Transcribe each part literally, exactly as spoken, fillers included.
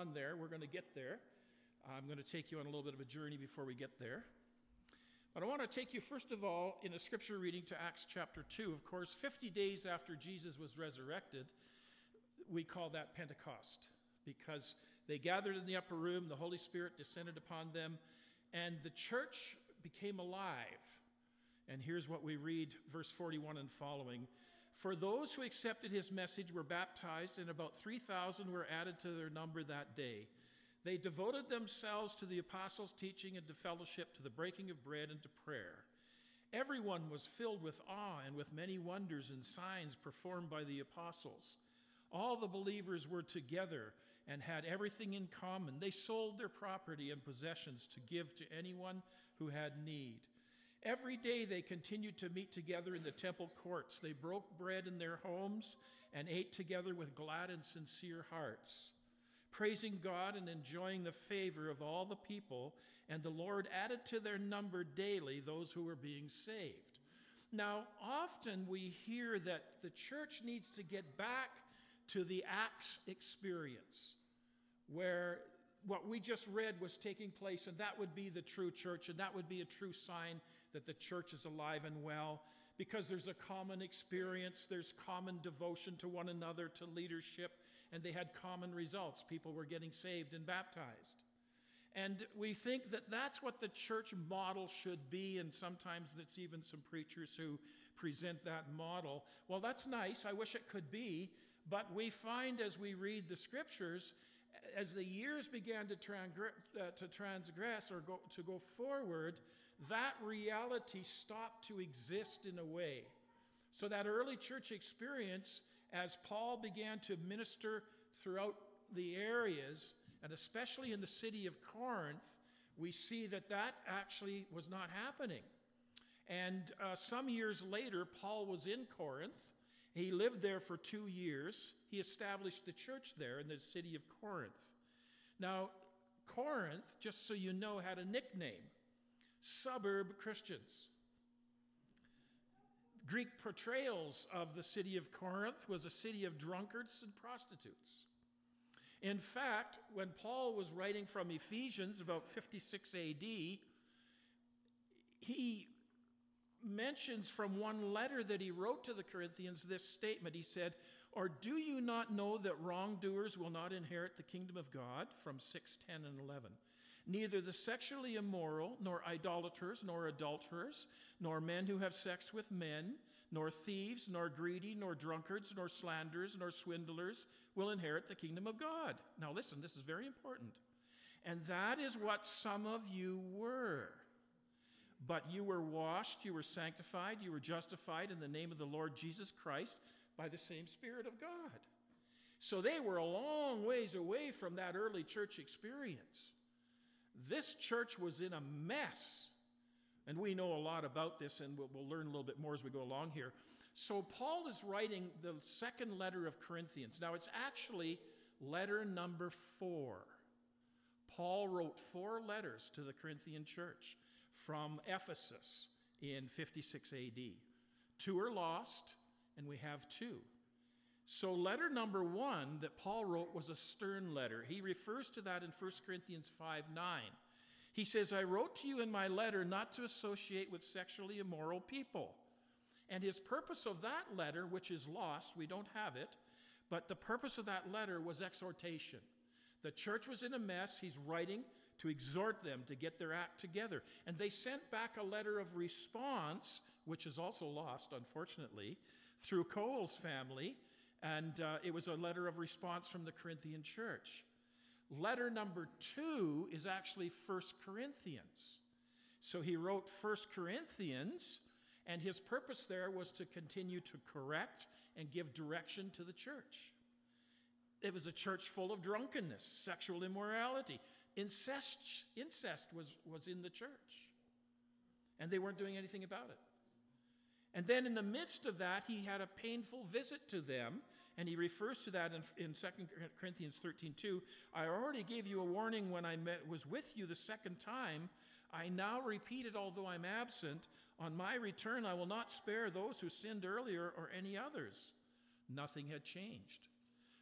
on there. We're going to get there. I'm going to take you on a little bit of a journey before we get there. But I want to take you, first of all, in a scripture reading to Acts chapter two. Of course, fifty days after Jesus was resurrected, we call that Pentecost, because they gathered in the upper room, the Holy Spirit descended upon them, and the church became alive. And here's what we read, verse forty-one and following. For those who accepted his message were baptized, and about three thousand were added to their number that day. They devoted themselves to the apostles' teaching and to fellowship, to the breaking of bread and to prayer. Everyone was filled with awe and with many wonders and signs performed by the apostles. All the believers were together and had everything in common. They sold their property and possessions to give to anyone who had need. Every day they continued to meet together in the temple courts. They broke bread in their homes and ate together with glad and sincere hearts, praising God and enjoying the favor of all the people. And the Lord added to their number daily those who were being saved. Now, often we hear that the church needs to get back to the Acts experience, where what we just read was taking place, and that would be the true church, and that would be a true sign that the church is alive and well, because there's a common experience, there's common devotion to one another, to leadership, and they had common results. People were getting saved and baptized. And we think that that's what the church model should be, and sometimes it's even some preachers who present that model. Well, that's nice. I wish it could be, but we find as we read the scriptures, as the years began to, transgress, uh, to transgress or go, to go forward, that reality stopped to exist in a way. So that early church experience, as Paul began to minister throughout the areas, and especially in the city of Corinth, we see that that actually was not happening. And uh, some years later, Paul was in Corinth. He lived there for two years. He established the church there in the city of Corinth. Now, Corinth, just so you know, had a nickname, Suburb Christians. Greek portrayals of the city of Corinth was a city of drunkards and prostitutes. In fact, when Paul was writing from Ephesians about fifty-six A D, he mentions from one letter that he wrote to the Corinthians this statement. He said, "Or do you not know that wrongdoers will not inherit the kingdom of God?" From six, ten, and eleven. "Neither the sexually immoral, nor idolaters, nor adulterers, nor men who have sex with men, nor thieves, nor greedy, nor drunkards, nor slanderers, nor swindlers will inherit the kingdom of God." Now listen, this is very important. "And that is what some of you were. But you were washed, you were sanctified, you were justified in the name of the Lord Jesus Christ by the same Spirit of God." So they were a long ways away from that early church experience. This church was in a mess. And we know a lot about this, and we'll, we'll learn a little bit more as we go along here. So Paul is writing the second letter of Corinthians. Now it's actually letter number four. Paul wrote four letters to the Corinthian church from Ephesus in fifty-six A D. Two are lost, and we have two. So letter number one that Paul wrote was a stern letter. He refers to that in First Corinthians five nine. He says, "I wrote to you in my letter not to associate with sexually immoral people." And his purpose of that letter, which is lost, we don't have it, but the purpose of that letter was exhortation. The church was in a mess. He's writing to exhort them to get their act together. And they sent back a letter of response, which is also lost, unfortunately, through Cole's family. And uh, it was a letter of response from the Corinthian church. Letter number two is actually First Corinthians. So he wrote First Corinthians, and his purpose there was to continue to correct and give direction to the church. It was a church full of drunkenness, sexual immorality. Incest, incest was, was in the church, and they weren't doing anything about it. And then in the midst of that, he had a painful visit to them, and he refers to that in, in Second Corinthians thirteen two. "I already gave you a warning when I met, was with you the second time. I now repeat it, although I'm absent. On my return, I will not spare those who sinned earlier or any others." Nothing had changed.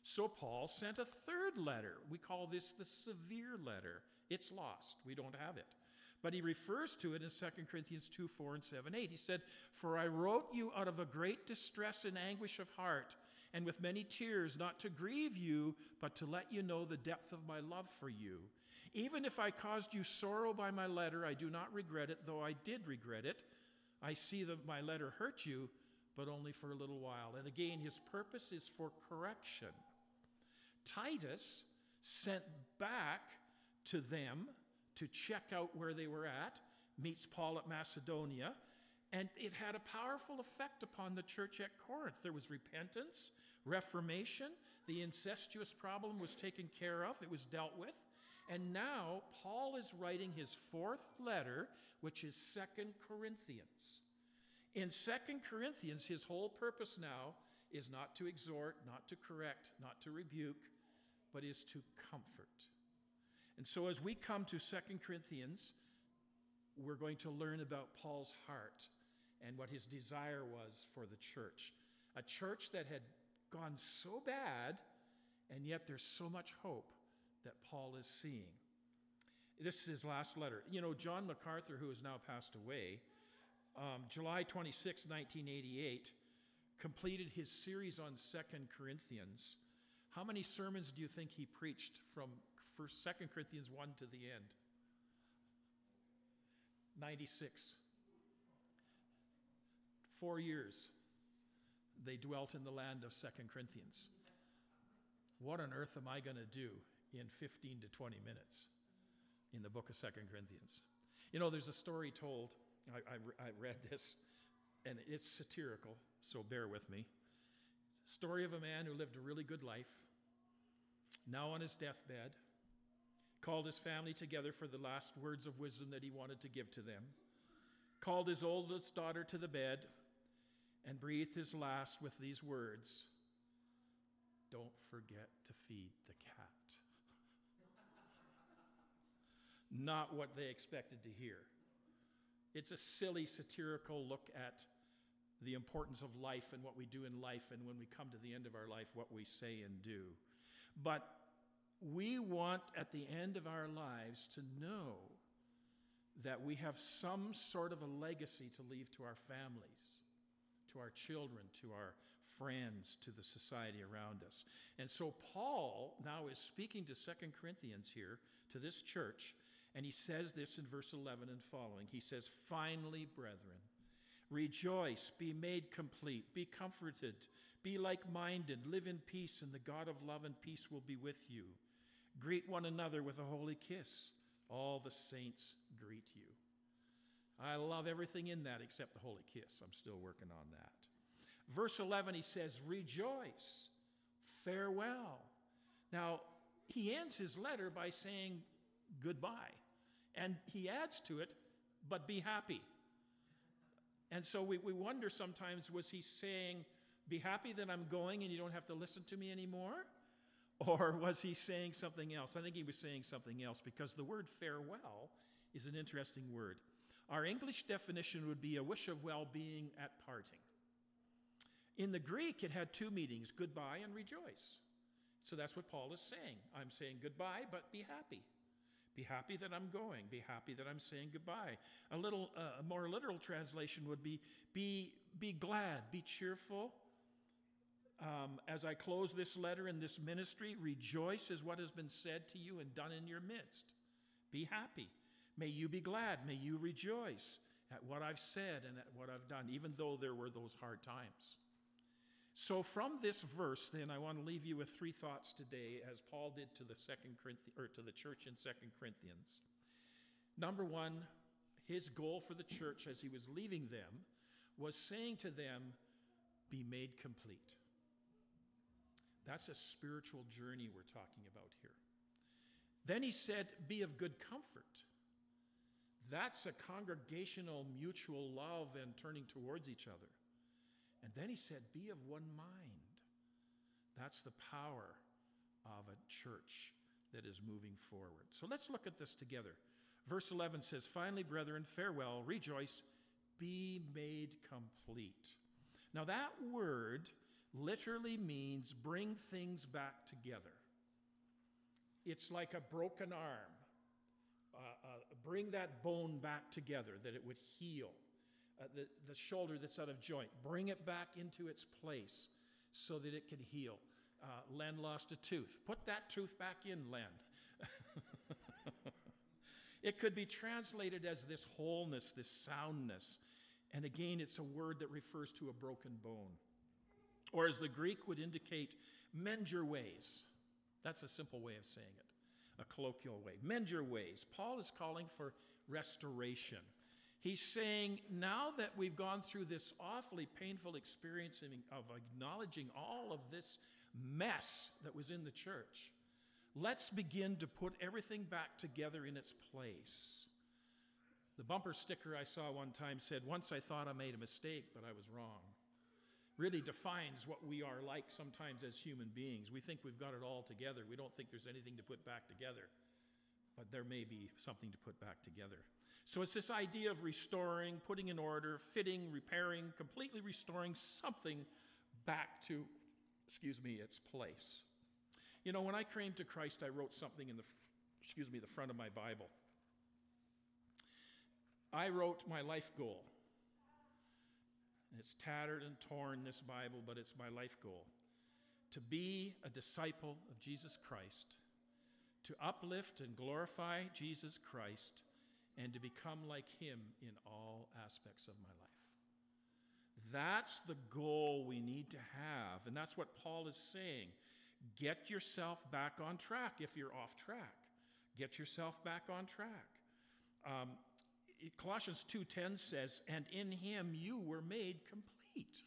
So Paul sent a third letter. We call this the severe letter. It's lost. We don't have it. But he refers to it in Second Corinthians two, four, and seven, eight. He said, "For I wrote you out of a great distress and anguish of heart, and with many tears, not to grieve you, but to let you know the depth of my love for you. Even if I caused you sorrow by my letter, I do not regret it, though I did regret it. I see that my letter hurt you, but only for a little while." And again, his purpose is for correction. Titus sent back to them to check out where they were at, meets Paul at Macedonia, and it had a powerful effect upon the church at Corinth. There was repentance, reformation, the incestuous problem was taken care of, it was dealt with, and now Paul is writing his fourth letter, which is Second Corinthians. In Second Corinthians, his whole purpose now is not to exhort, not to correct, not to rebuke, but is to comfort. And so as we come to Second Corinthians, we're going to learn about Paul's heart and what his desire was for the church. A church that had gone so bad, and yet there's so much hope that Paul is seeing. This is his last letter. You know, John MacArthur, who has now passed away, um, July twenty-sixth, nineteen eighty-eight, completed his series on Second Corinthians. How many sermons do you think he preached from First, Second Corinthians one to the end? ninety-six. Four years they dwelt in the land of Second Corinthians. What on earth am I going to do in fifteen to twenty minutes in the book of Second Corinthians? You know, there's a story told. I, I, I read this, and it's satirical, so bear with me. Story of a man who lived a really good life, now on his deathbed, called his family together for the last words of wisdom that he wanted to give to them, called his oldest daughter to the bed, and breathed his last with these words, "Don't forget to feed the cat." Not what they expected to hear. It's a silly, satirical look at the importance of life and what we do in life, and when we come to the end of our life, what we say and do. But we want, at the end of our lives, to know that we have some sort of a legacy to leave to our families, to our children, to our friends, to the society around us. And so Paul now is speaking to Second Corinthians here, to this church, and he says this in verse eleven and following. He says, "Finally, brethren, rejoice, be made complete, be comforted, be like-minded, live in peace, and the God of love and peace will be with you. Greet one another with a holy kiss. All the saints greet you." I love everything in that except the holy kiss. I'm still working on that. Verse eleven, he says, "Rejoice, farewell." Now, he ends his letter by saying goodbye. And he adds to it, "But be happy." And so we, we wonder sometimes, was he saying, be happy that I'm going and you don't have to listen to me anymore? Or was he saying something else? I think he was saying something else, because the word farewell is an interesting word. Our English definition would be a wish of well-being at parting. In the Greek, it had two meanings, goodbye and rejoice. So that's what Paul is saying. I'm saying goodbye, but be happy. Be happy that I'm going. Be happy that I'm saying goodbye. A little, uh, a more literal translation would be, be, be glad, be cheerful. Um, as I close this letter in this ministry, rejoice is what has been said to you and done in your midst. Be happy. May you be glad. May you rejoice at what I've said and at what I've done, even though there were those hard times. So from this verse, then, I want to leave you with three thoughts today, as Paul did to the second Corinthians, or to the church in Second Corinthians. Number one, his goal for the church as he was leaving them was saying to them, be made complete. That's a spiritual journey we're talking about here. Then he said, be of good comfort. That's a congregational mutual love and turning towards each other. And then he said, be of one mind. That's the power of a church that is moving forward. So let's look at this together. Verse eleven says, finally, brethren, farewell, rejoice, be made complete. Now that word literally means bring things back together. It's like a broken arm. Uh, uh, bring that bone back together, that it would heal. Uh, the, the shoulder that's out of joint, bring it back into its place so that it can heal. Uh, Len lost a tooth. Put that tooth back in, Len. It could be translated as this wholeness, this soundness. And again, it's a word that refers to a broken bone. Or as the Greek would indicate, mend your ways. That's a simple way of saying it, a colloquial way. Mend your ways. Paul is calling for restoration. He's saying, now that we've gone through this awfully painful experience of acknowledging all of this mess that was in the church, let's begin to put everything back together in its place. The bumper sticker I saw one time said, once I thought I made a mistake, but I was wrong. Really defines what we are like sometimes as human beings. We think we've got it all together. We don't think there's anything to put back together. But there may be something to put back together. So it's this idea of restoring, putting in order, fitting, repairing, completely restoring something back to, excuse me, its place. You know, when I came to Christ, I wrote something in the, excuse me, the front of my Bible. I wrote my life goal. It's tattered and torn, this Bible, but it's my life goal. To be a disciple of Jesus Christ, to uplift and glorify Jesus Christ, and to become like him in all aspects of my life. That's the goal we need to have, and that's what Paul is saying. Get yourself back on track if you're off track. Get yourself back on track. Um, Colossians two ten says, and in him you were made complete.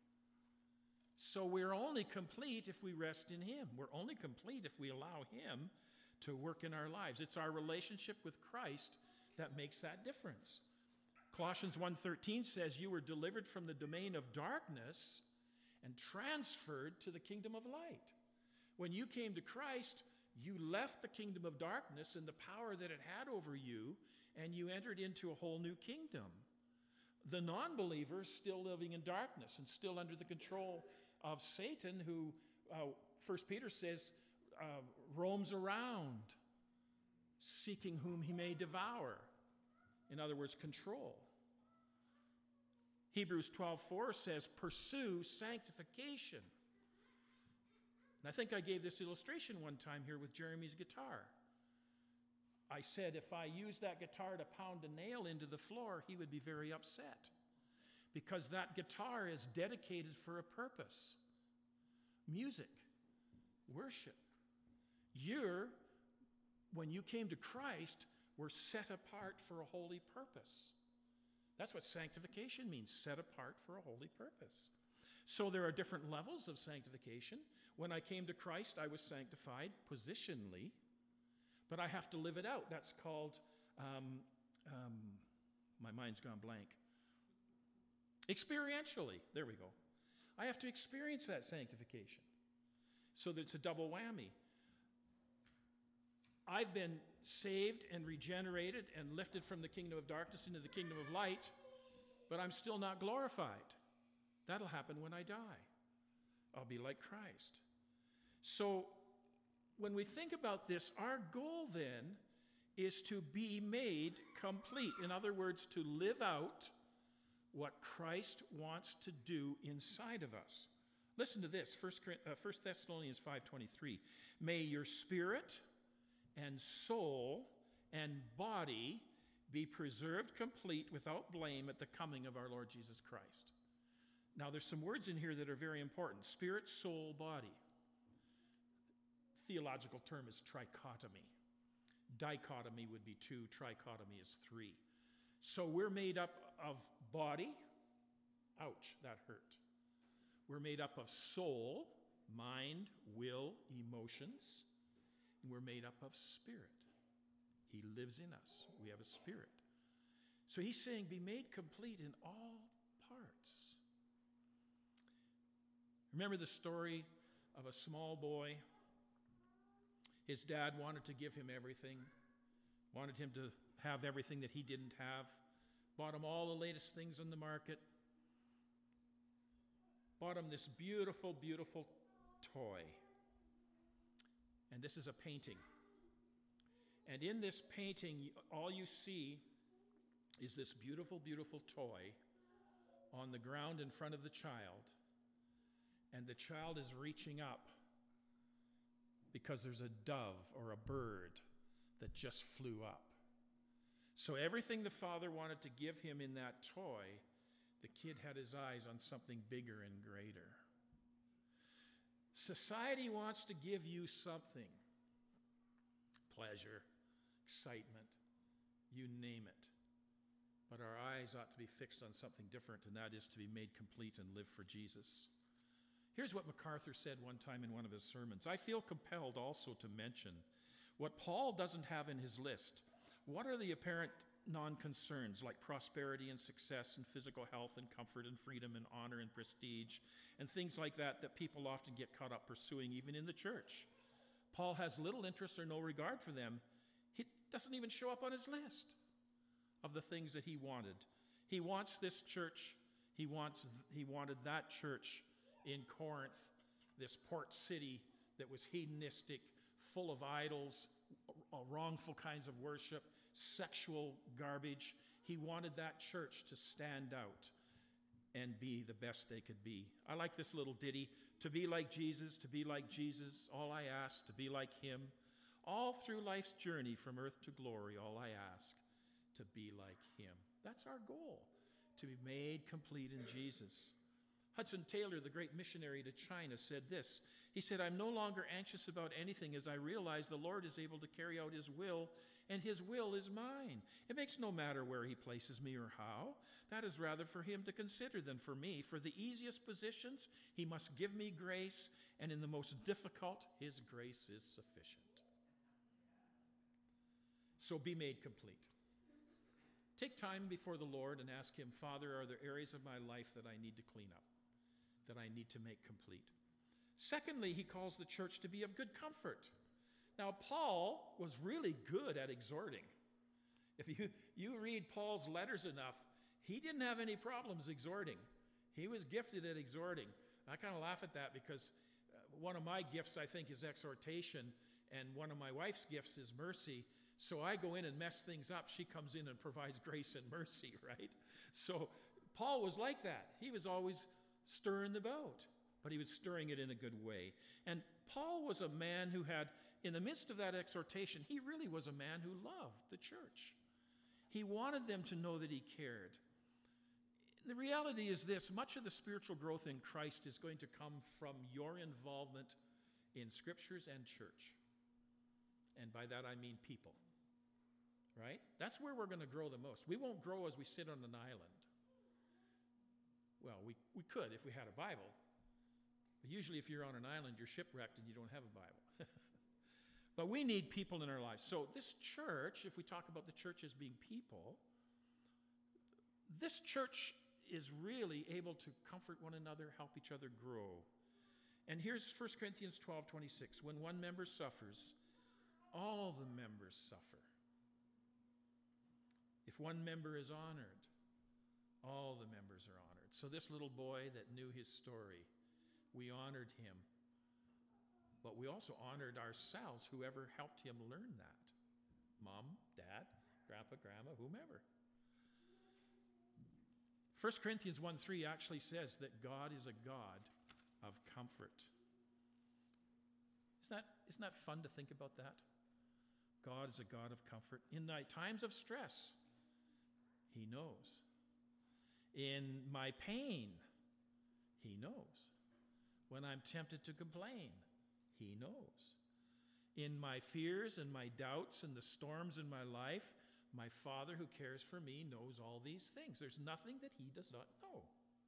So we're only complete if we rest in him. We're only complete if we allow him to work in our lives. It's our relationship with Christ that makes that difference. Colossians one thirteen says, you were delivered from the domain of darkness and transferred to the kingdom of light. When you came to Christ, you left the kingdom of darkness and the power that it had over you, and you entered into a whole new kingdom. The non-believers still living in darkness and still under the control of Satan, who, uh, First Peter says, uh, roams around, seeking whom he may devour. In other words, control. Hebrews twelve four says, pursue sanctification. And I think I gave this illustration one time here with Jeremy's guitar. I said if I used that guitar to pound a nail into the floor, he would be very upset, because that guitar is dedicated for a purpose. Music, worship. You're, when you came to Christ, were set apart for a holy purpose. That's what sanctification means, set apart for a holy purpose. So there are different levels of sanctification. When I came to Christ, I was sanctified positionally, but I have to live it out. That's called, um, um, my mind's gone blank. Experientially, there we go. I have to experience that sanctification. So that it's a double whammy. I've been saved and regenerated and lifted from the kingdom of darkness into the kingdom of light, but I'm still not glorified. That'll happen when I die. I'll be like Christ. So when we think about this, our goal then is to be made complete. In other words, to live out what Christ wants to do inside of us. Listen to this, First Thessalonians five twenty-three. May your spirit and soul and body be preserved complete without blame at the coming of our Lord Jesus Christ. Now, there's some words in here that are very important. Spirit, soul, body. Theological term is trichotomy. Dichotomy would be two, trichotomy is three. So we're made up of body. Ouch, that hurt. We're made up of soul, mind, will, emotions. And we're made up of spirit. He lives in us. We have a spirit. So he's saying, be made complete in all parts. Remember the story of a small boy? His dad wanted to give him everything, wanted him to have everything that he didn't have, bought him all the latest things on the market. bought him this beautiful, beautiful toy. And this is a painting. And in this painting, all you see is this beautiful, beautiful toy on the ground in front of the child. And the child is reaching up because there's a dove or a bird that just flew up. So everything the father wanted to give him in that toy, the kid had his eyes on something bigger and greater. Society wants to give you something. Pleasure, excitement, you name it. But our eyes ought to be fixed on something different, and that is to be made complete and live for Jesus. Here's what MacArthur said one time in one of his sermons. I feel compelled also to mention what Paul doesn't have in his list. What are the apparent non-concerns like prosperity and success and physical health and comfort and freedom and honor and prestige and things like that that people often get caught up pursuing even in the church? Paul has little interest or no regard for them. It doesn't even show up on his list of the things that he wanted. He wants this church, he wants he wanted that church in Corinth, this port city that was hedonistic, full of idols, wrongful kinds of worship, sexual garbage. He wanted that church to stand out and be the best they could be. I like this little ditty. To be like Jesus, to be like Jesus, all I ask, to be like him. All through life's journey from earth to glory, all I ask, to be like him. That's our goal, to be made complete in Jesus. Hudson Taylor, the great missionary to China, said this. He said, I'm no longer anxious about anything as I realize the Lord is able to carry out his will, and his will is mine. It makes no matter where he places me or how. That is rather for him to consider than for me. For the easiest positions, he must give me grace, and in the most difficult, his grace is sufficient. So be made complete. Take time before the Lord and ask him, Father, are there areas of my life that I need to clean up, that I need to make complete? Secondly, he calls the church to be of good comfort. Now, Paul was really good at exhorting. If you, you read Paul's letters enough, he didn't have any problems exhorting. He was gifted at exhorting. I kind of laugh at that because one of my gifts, I think, is exhortation, and one of my wife's gifts is mercy. So I go in and mess things up. She comes in and provides grace and mercy, right? So Paul was like that. He was always stirring the boat, but he was stirring it in a good way. And Paul was a man who had, in the midst of that exhortation, he really was a man who loved the church. He wanted them to know that he cared. The reality is this, much of the spiritual growth in Christ is going to come from your involvement in scriptures and church. And by that I mean people, right? That's where we're going to grow the most. We won't grow as we sit on an island. Well, we, we could if we had a Bible. But usually if you're on an island, you're shipwrecked and you don't have a Bible. But we need people in our lives. So this church, if we talk about the church as being people, this church is really able to comfort one another, help each other grow. And here's First Corinthians twelve twenty-six. When one member suffers, all the members suffer. If one member is honored, all the members are honored. So this little boy that knew his story, we honored him, but we also honored ourselves, whoever helped him learn that. Mom, dad, grandpa, grandma, whomever. First Corinthians one three actually says that God is a God of comfort. Isn't that, isn't that fun to think about that? God is a God of comfort. In my times of stress, he knows. In my pain, he knows. When I'm tempted to complain, he knows. In my fears and my doubts and the storms in my life, my Father who cares for me knows all these things. There's nothing that he does not know.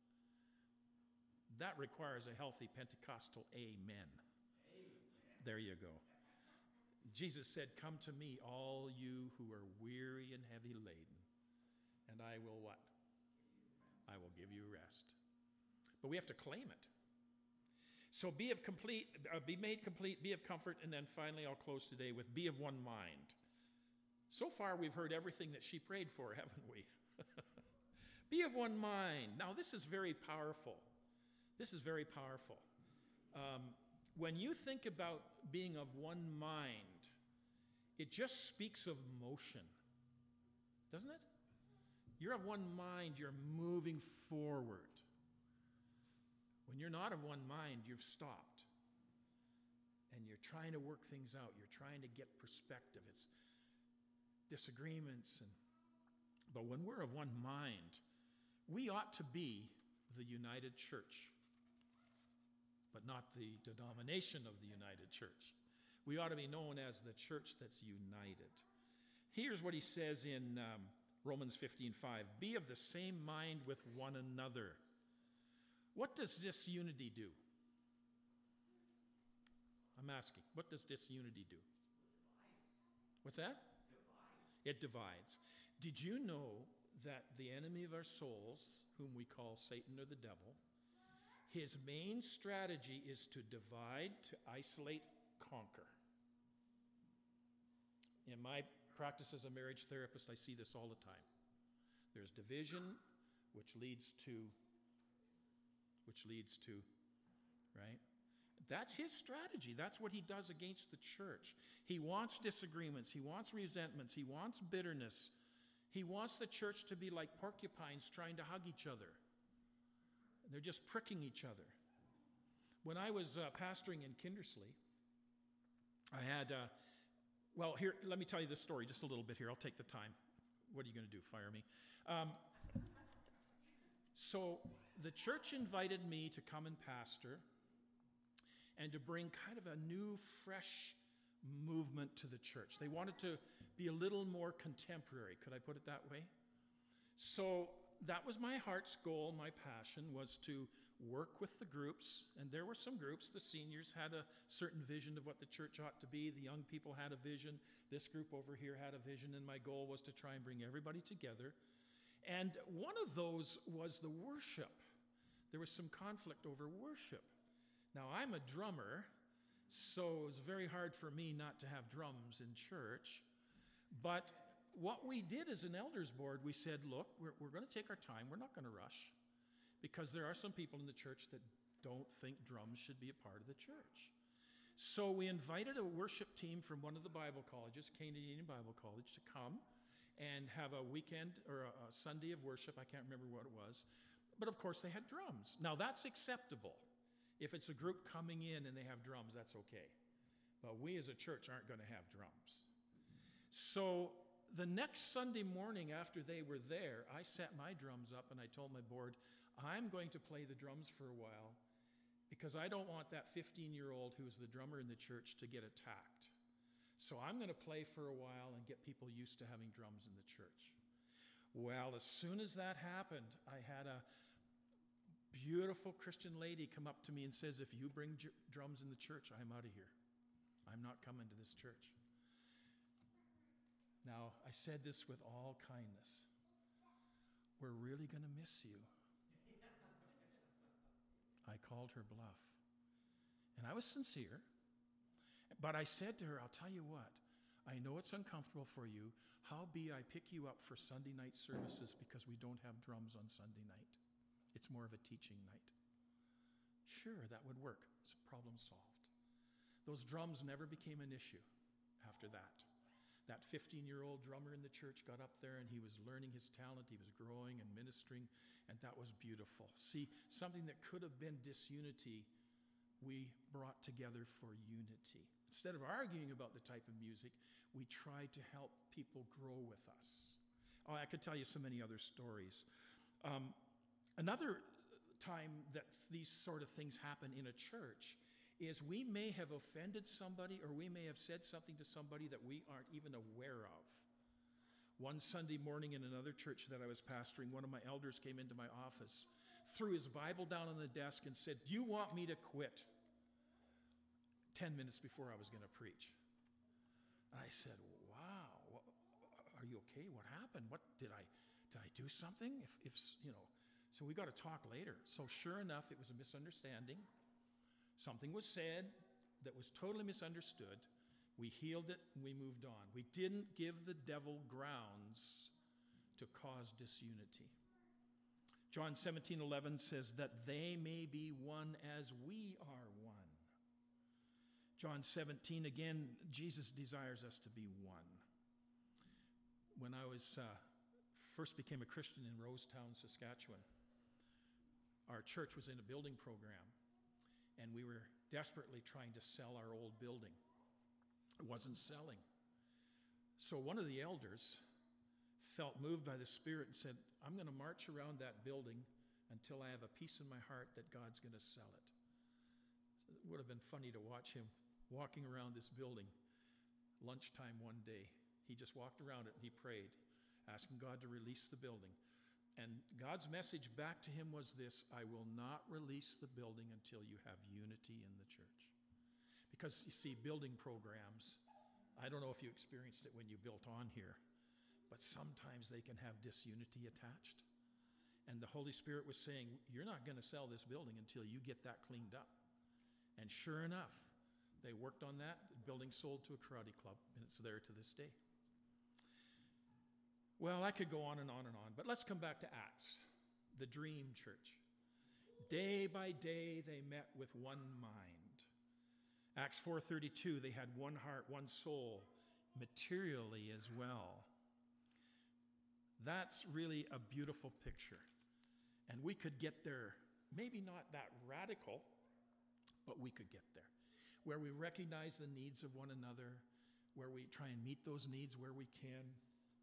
That requires a healthy Pentecostal amen. Amen. There you go. Jesus said, come to me, all you who are weary and heavy laden, and I will what? I will give you rest. But we have to claim it. So be of complete, uh, be made complete, be of comfort, and then finally I'll close today with be of one mind. So far we've heard everything that she prayed for, haven't we? Be of one mind. Now this is very powerful. This is very powerful. Um, when you think about being of one mind, it just speaks of motion, doesn't it? You're of one mind, you're moving forward. When you're not of one mind, you've stopped. And you're trying to work things out. You're trying to get perspective. It's disagreements. And, but when we're of one mind, we ought to be the united church, but not the denomination of the united church. We ought to be known as the church that's united. Here's what he says in um, Romans fifteen five. Be of the same mind with one another. What does disunity do? I'm asking, what does disunity do? What's that? It divides. Did you know that the enemy of our souls, whom we call Satan or the devil, his main strategy is to divide, to isolate, conquer? In my practice as a marriage therapist, I see this all the time. There's division, which leads to, which leads to, right? That's his strategy. That's what he does against the church. He wants disagreements. He wants resentments. He wants bitterness. He wants the church to be like porcupines trying to hug each other. They're just pricking each other. When I was uh, pastoring in Kindersley, I had, uh, well, here, let me tell you this story just a little bit here. I'll take the time. What are you going to do, fire me? Um, so the church invited me to come and pastor and to bring kind of a new, fresh movement to the church. They wanted to be a little more contemporary. Could I put it that way? So that was my heart's goal, my passion, was to work with the groups. And there were some groups. The seniors had a certain vision of what the church ought to be. The young people had a vision. This group over here had a vision. And my goal was to try and bring everybody together. And one of those was the worship. There was some conflict over worship. Now, I'm a drummer, so it was very hard for me not to have drums in church. But what we did as an elders board, we said, look, we're, we're going to take our time. We're not going to rush, because there are some people in the church that don't think drums should be a part of the church. So we invited a worship team from one of the Bible colleges, Canadian Bible College, to come and have a weekend or a, a Sunday of worship. I can't remember what it was. But of course, they had drums. Now, that's acceptable. If it's a group coming in and they have drums, that's okay. But we as a church aren't going to have drums. So the next Sunday morning after they were there, I set my drums up and I told my board, I'm going to play the drums for a while because I don't want that fifteen-year-old who's the drummer in the church to get attacked. So I'm going to play for a while and get people used to having drums in the church. Well, as soon as that happened, I had a beautiful Christian lady come up to me and says, if you bring j- drums in the church, I'm out of here. I'm not coming to this church. Now, I said this with all kindness. We're really going to miss you. I called her bluff. And I was sincere. But I said to her, I'll tell you what, I know it's uncomfortable for you. How be I pick you up for Sunday night services because we don't have drums on Sunday night? It's more of a teaching night. Sure, that would work. It's problem solved. Those drums never became an issue after that. That fifteen-year-old drummer in the church got up there and he was learning his talent. He was growing and ministering, and that was beautiful. See, something that could have been disunity, we brought together for unity. Instead of arguing about the type of music, we tried to help people grow with us. Oh, I could tell you so many other stories. Um, Another time that these sort of things happen in a church is we may have offended somebody or we may have said something to somebody that we aren't even aware of. One Sunday morning in another church that I was pastoring, one of my elders came into my office, threw his Bible down on the desk and said, do you want me to quit? Ten minutes before I was going to preach. And I said, wow, what, are you okay? What happened? What did I, did I do something? If, if you know... So we got to talk later. So sure enough, it was a misunderstanding. Something was said that was totally misunderstood. We healed it and we moved on. We didn't give the devil grounds to cause disunity. John seventeen eleven says that they may be one as we are one. John seventeen, again, Jesus desires us to be one. When I was uh, first became a Christian in Rosetown, Saskatchewan, our church was in a building program, and we were desperately trying to sell our old building. It wasn't selling. So one of the elders felt moved by the Spirit and said, I'm going to march around that building until I have a peace in my heart that God's going to sell it. So it would have been funny to watch him walking around this building lunchtime one day. He just walked around it and he prayed, asking God to release the building. And God's message back to him was this: I will not release the building until you have unity in the church. Because you see, building programs, I don't know if you experienced it when you built on here, but sometimes they can have disunity attached. And the Holy Spirit was saying, you're not going to sell this building until you get that cleaned up. And sure enough, they worked on that. The building sold to a karate club, and it's there to this day. Well, I could go on and on and on, but let's come back to Acts, the dream church. Day by day, they met with one mind. Acts four thirty-two, they had one heart, one soul, materially as well. That's really a beautiful picture. And we could get there, maybe not that radical, but we could get there, where we recognize the needs of one another, where we try and meet those needs where we can.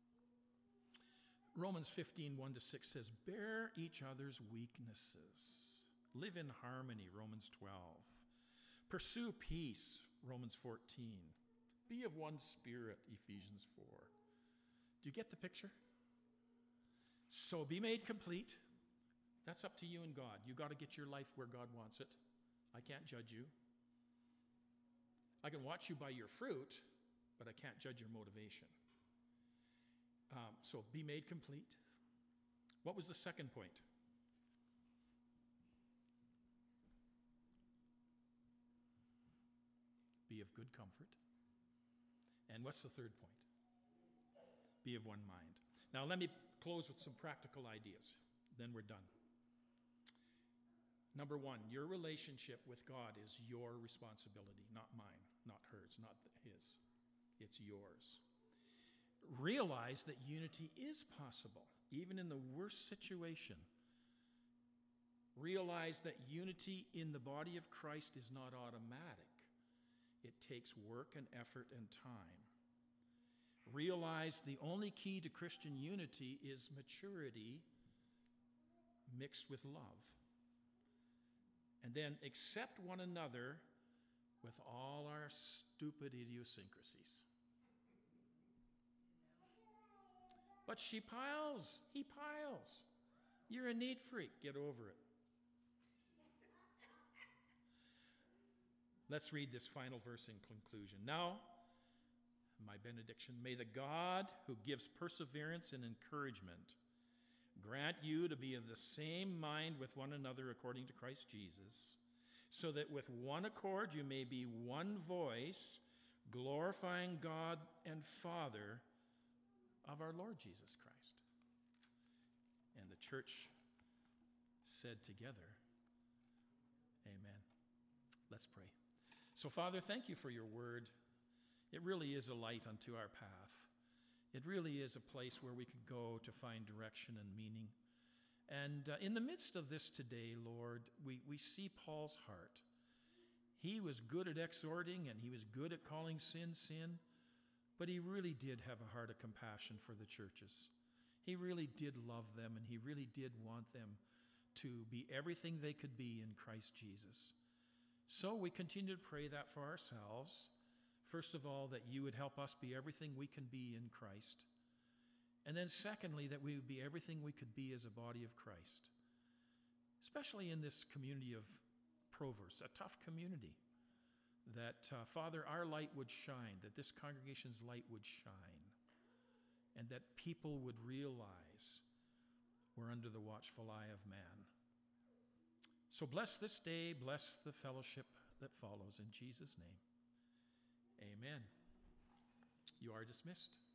Romans fifteen, one to six says, bear each other's weaknesses. Live in harmony, Romans twelve. Pursue peace, Romans fourteen. Be of one spirit, Ephesians four. Do you get the picture? So be made complete. That's up to you and God. You got to get your life where God wants it. I can't judge you. I can watch you by your fruit, but I can't judge your motivation. Um, so be made complete. What was the second point? Be of good comfort. And what's the third point? Be of one mind. Now let me close with some practical ideas. Then we're done. Number one, your relationship with God is your responsibility, not mine, not hers, not his. It's yours. Realize that unity is possible, even in the worst situation. Realize that unity in the body of Christ is not automatic. It takes work and effort and time. Realize the only key to Christian unity is maturity mixed with love. And then accept one another with all our stupid idiosyncrasies. But she piles, he piles. You're a neat freak, get over it. Let's read this final verse in conclusion. Now, my benediction, may the God who gives perseverance and encouragement grant you to be of the same mind with one another according to Christ Jesus, so that with one accord you may be one voice, glorifying God and Father of our Lord Jesus Christ. And the church said together, amen. Let's pray. So, Father, thank you for your word. It really is a light unto our path. It really is a place where we can go to find direction and meaning. And uh, in the midst of this today, Lord, we, we see Paul's heart. He was good at exhorting and he was good at calling sin, sin, but he really did have a heart of compassion for the churches. He really did love them, and he really did want them to be everything they could be in Christ Jesus. So we continue to pray that for ourselves. First of all, that you would help us be everything we can be in Christ. And then secondly, that we would be everything we could be as a body of Christ, especially in this community of Proverse, a tough community. That, uh, Father, our light would shine, that this congregation's light would shine, and that people would realize we're under the watchful eye of man. So bless this day, bless the fellowship that follows, in Jesus' name. Amen. You are dismissed.